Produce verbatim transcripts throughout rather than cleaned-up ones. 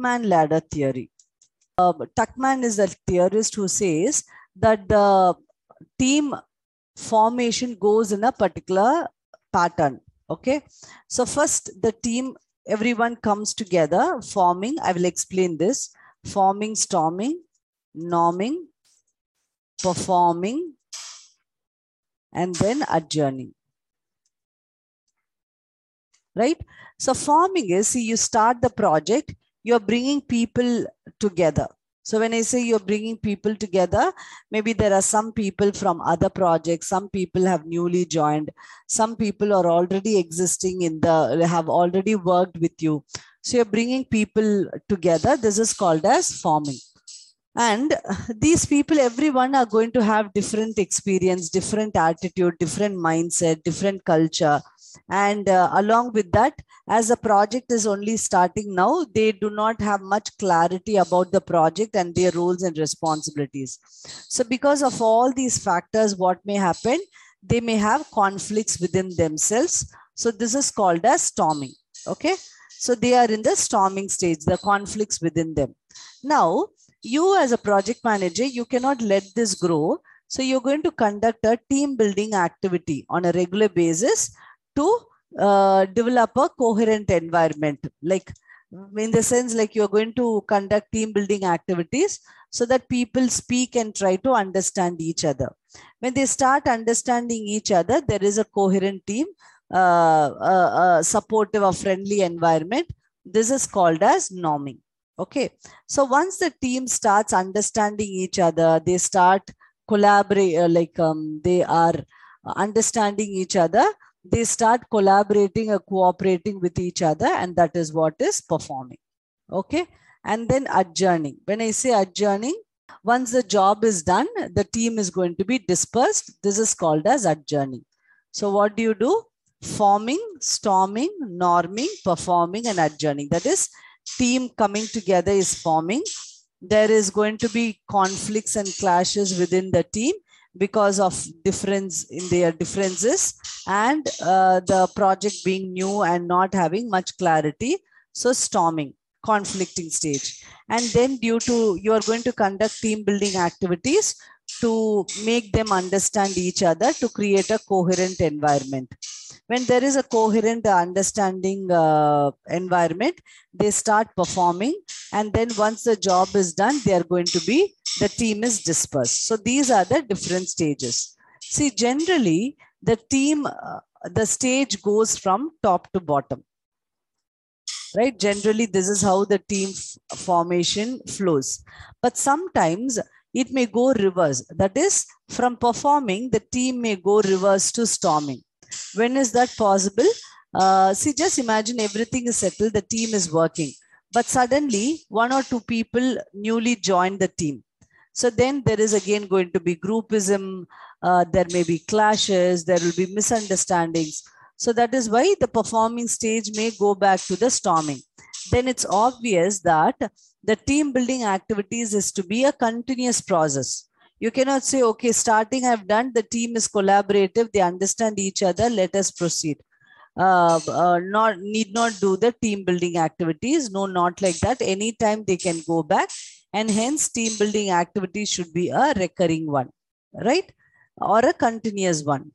Tuckman ladder theory. Uh, Tuckman is a theorist who says that the team formation goes in a particular pattern. Okay, so first the team, everyone comes together forming. I will explain this: forming, storming, norming, performing, and then adjourning. Right? So forming is, see, you start the project, you're bringing people together. So when I say you're bringing people together, maybe there are some people from other projects, some people have newly joined, some people are already existing in the, have already worked with you. So you're bringing people together. This is called as forming. And these people, everyone are going to have different experience, different attitude, different mindset, different culture. And uh, along with that, as the project is only starting now, they do not have much clarity about the project and their roles and responsibilities. So because of all these factors, what may happen? They may have conflicts within themselves. So this is called as storming. Okay. So they are in the storming stage, the conflicts within them. Now, you as a project manager, you cannot let this grow. So you're going to conduct a team building activity on a regular basis to uh, develop a coherent environment. Like in the sense, like you're going to conduct team building activities so that people speak and try to understand each other. When they start understanding each other, there is a coherent team, uh, uh, uh, supportive or friendly environment. This is called as norming. Okay. So once the team starts understanding each other, they start collaborate, uh, like um, they are understanding each other, they start collaborating or cooperating with each other, and that is what is performing. Okay. And then adjourning. When I say adjourning, once the job is done, the team is going to be dispersed. This is called as adjourning. So what do you do? Forming, storming, norming, performing, and adjourning. That is, team coming together is forming. There is going to be conflicts and clashes within the team because of difference in their differences and uh, the project being new and not having much clarity. So storming, conflicting stage. And then due to, you are going to conduct team building activities to make them understand each other, to create a coherent environment. When there is a coherent understanding uh, environment, they start performing. And then once the job is done, they are going to be, the team is dispersed. So these are the different stages. See, generally, the team, uh, the stage goes from top to bottom. Right? Generally, this is how the team formation flows. But sometimes it may go reverse. That is, from performing, the team may go reverse to storming. When is that possible? Uh, see, just imagine everything is settled, the team is working, but suddenly one or two people newly joined the team. So then there is again going to be groupism, uh, there may be clashes, there will be misunderstandings. So that is why the performing stage may go back to the storming. Then it's obvious that the team building activities is to be a continuous process. You cannot say, okay, starting I've done, the team is collaborative, they understand each other, let us proceed. Uh, uh, not need not do the team building activities. No, not like that. Anytime they can go back, and hence team building activities should be a recurring one, right? Or a continuous one.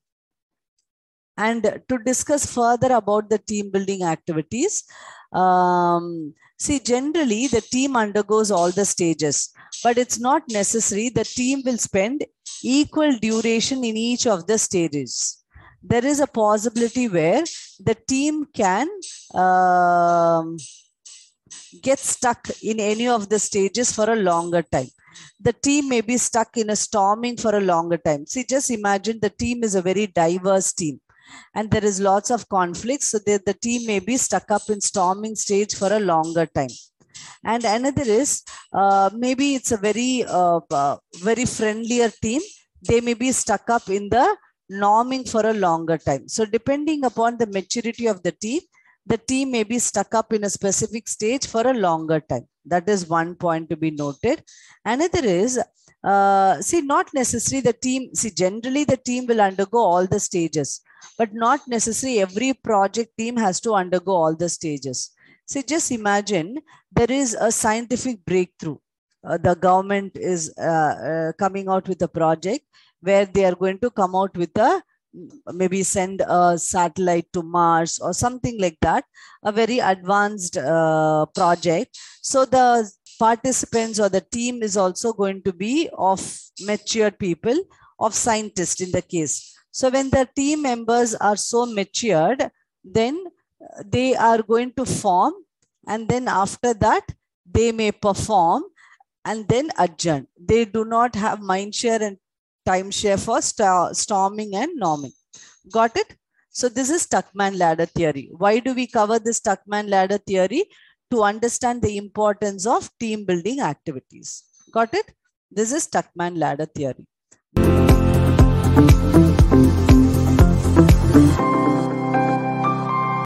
And to discuss further about the team building activities, um, see, generally the team undergoes all the stages, but it's not necessary. The team will spend equal duration in each of the stages. There is a possibility where the team can um, get stuck in any of the stages for a longer time. The team may be stuck in a storming for a longer time. See, just imagine the team is a very diverse team, and there is lots of conflicts. So the, the team may be stuck up in storming stage for a longer time. And another is, uh, maybe it's a very, uh, uh, very friendlier team. They may be stuck up in the norming for a longer time. So depending upon the maturity of the team, the team may be stuck up in a specific stage for a longer time. That is one point to be noted. Another is, uh, see, not necessarily the team, see, generally the team will undergo all the stages, but not necessarily every project team has to undergo all the stages. So just imagine there is a scientific breakthrough. Uh, the government is uh, uh, coming out with a project where they are going to come out with a, maybe send a satellite to Mars or something like that, a very advanced uh, project. So the participants or the team is also going to be of matured people, of scientists in the case. So when the team members are so matured, then they are going to form, and then after that they may perform and then adjourn. They do not have mind share and time share for st storming and norming. Got it? So this is Tuckman ladder theory. Why do we cover this Tuckman ladder theory? To understand the importance of team building activities. Got it? This is Tuckman ladder theory.